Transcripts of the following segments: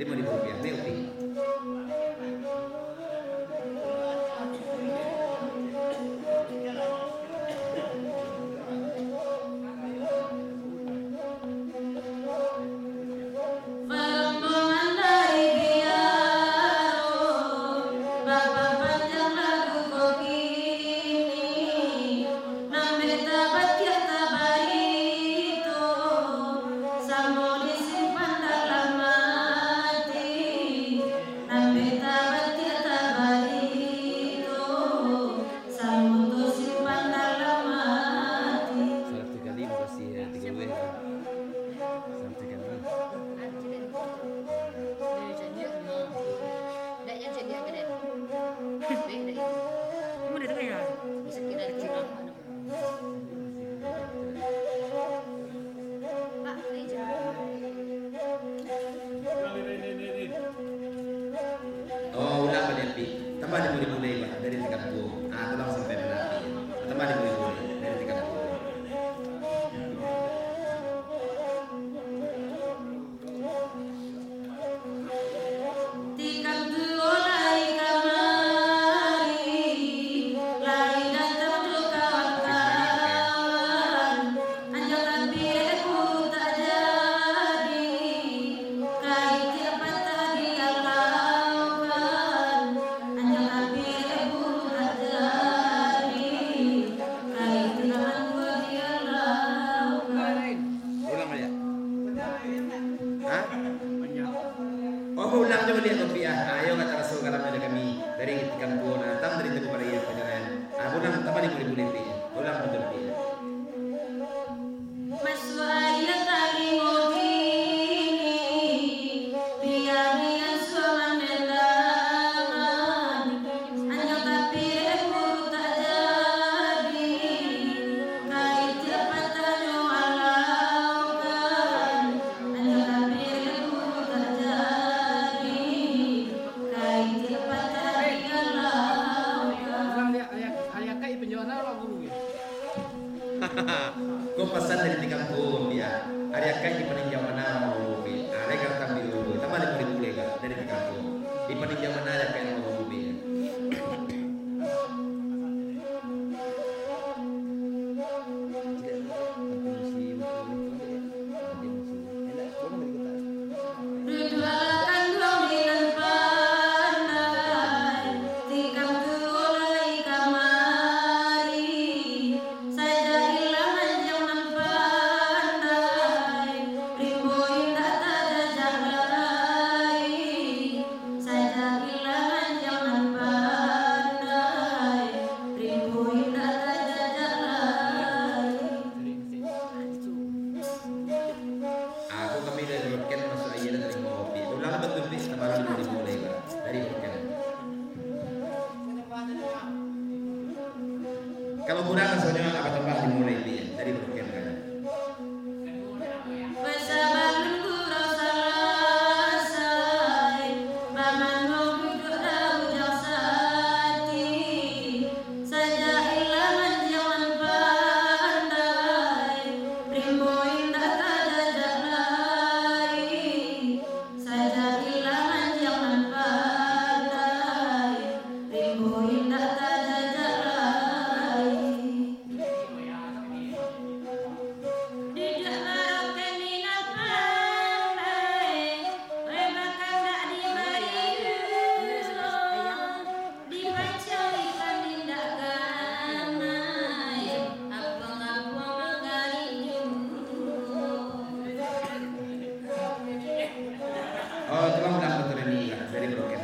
5.000 rupiah. Nih Upi. Oh, ulang balik Pi. Tambah 5.000 lagi dari 30. Ah, tolong sampai berarti. Tambah 5.000 dari 30. Oh, ulang coba lihat rupiah. Ayo kata Rasul kalau ada kami dari ikan buana, tam dari tebu pada ia penjarahan. Ah, ulang tambah 5.000 rupiah. Ulang betul rupiah. Kau pesan dari 30 ya. Ada kan di peninjau mana mau mobil. Ada kan tambah dulu. Tambah 5.000 lagi dari 30. Di peninjau mana ada kan mau mobil. Kalau kurang soalnya apa tambah dimulai dia dari broken kan. Oh, tolong ulang betul ini ya, dari broken.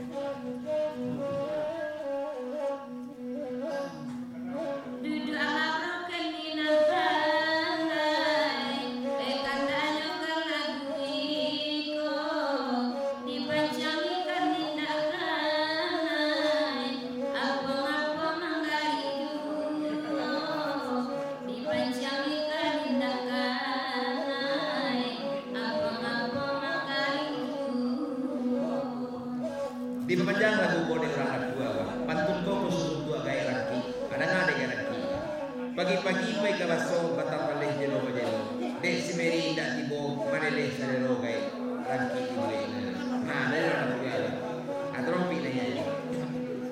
Di pemanjang lagu kode orang dua, pantun kau musuh tua gaya raki, ada nggak ada raki. Pagi-pagi baik kalaso batang paleh jelo jelo, dek si Mary tidak tibo maneleh salero gaya raki ini.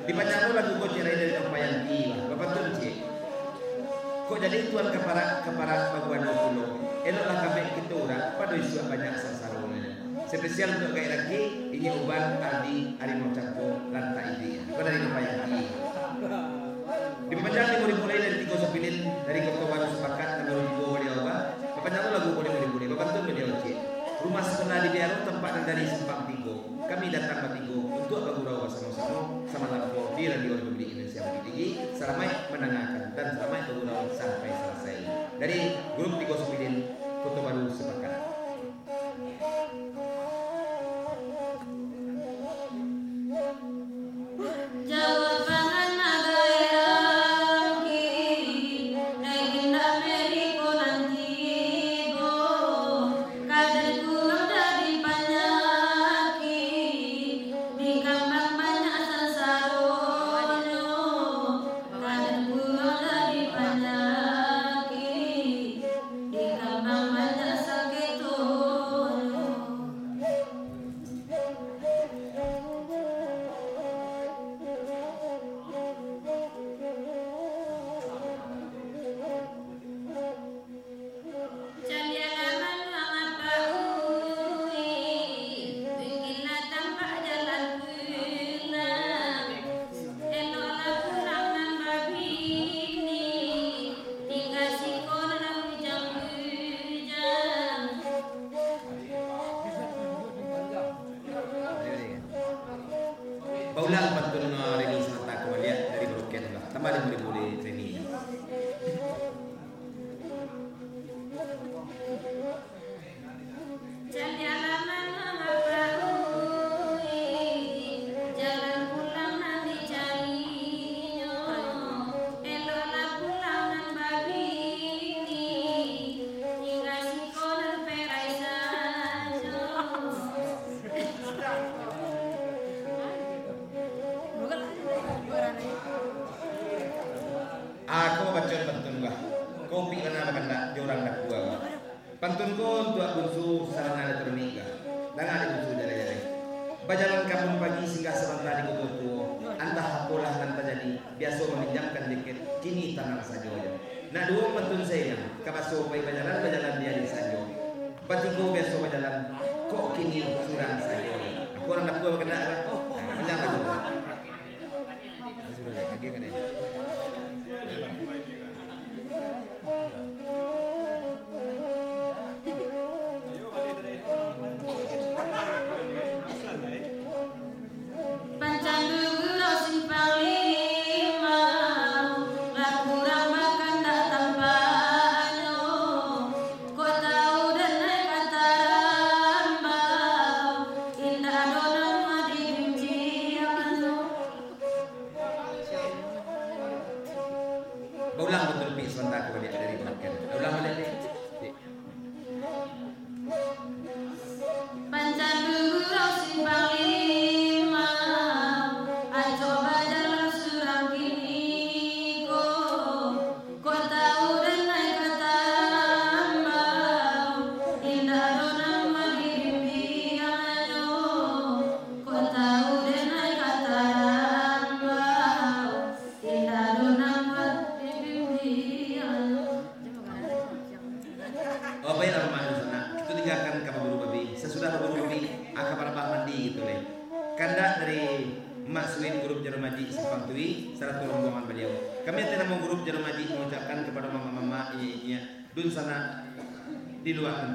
Dipanjang lagu kau cerai dari umpayan tiwa. Bapak tuh cik. Kok jadi tuan kepara baguan pulau. Eloklah kami kita orang pada isu banyak sasarannya. Spesial untuk gaya lagi ini uban Ardi Harimau Cangko lantai ini. Kau dari umpayan tiwa. Dipanjang mulai dari 3 sepilin dari kota baru sepakat nomor 2 dia apa? Dipanjang lagu boleh. Bapak tuh dia cik. Rumah sekolah di Biaro tempat dari Simpang Tigo. Kami datang ke Tigo untuk bergurau sama-sama sama lampu di Radio Republik Indonesia Bukit Tinggi selama mendengarkan dan selama bergurau sampai selesai. Dari grup Tigo Sepidin Kota Baru Sepakat. Paulang pantun rilis mata aku lihat dari broken lah. Tambah boleh training. Aku baca pantun gua. Kopi kana bakanda jorang dak gua. Pantun ko untuk bunsu sarana elektronik gua. Dan ada bunsu jare-jare. Bajalan kampung pagi singgah sebentar di Kokoto. Antah apalah nanti jadi biasa meminjamkan dikit kini tanah saja. Nah dua pantun saya kabaso pai bajalan dia di saja. Batiko biasa bajalan kok kini surang saja. Aku orang dak gua bakanda. Menjangka juga. Sudah lagi kan ya. Ulang betul pi sebentar aku lihat dari belakang. Ulang balik ni. Apa yang nama di sana? Itu tinggalkan kamu guru babi. Sesudah guru babi, akan para mandi gitu leh. Kanda dari Mak Suin grup Jarum Maji Simpang Tui, satu rombongan beliau. Kami tidak mau grup Jarum Maji mengucapkan kepada mama-mama inya dun sana di luar.